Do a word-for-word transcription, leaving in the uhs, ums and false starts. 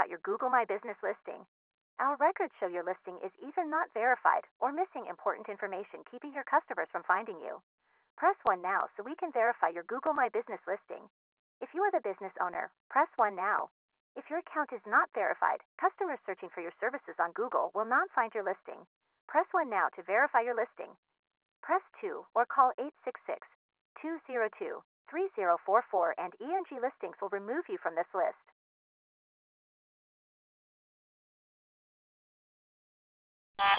about your Google My Business listing. Our records show your listing is either not verified or missing important information, keeping your customers from finding you. Press one now so we can verify your Google My Business listing. If you are the business owner, press one now. If your account is not verified, customers searching for your services on Google will not find your listing. Press one now to verify your listing. Press two or call eight six six, two zero two, three zero four four and E N G Listings will remove you from this list.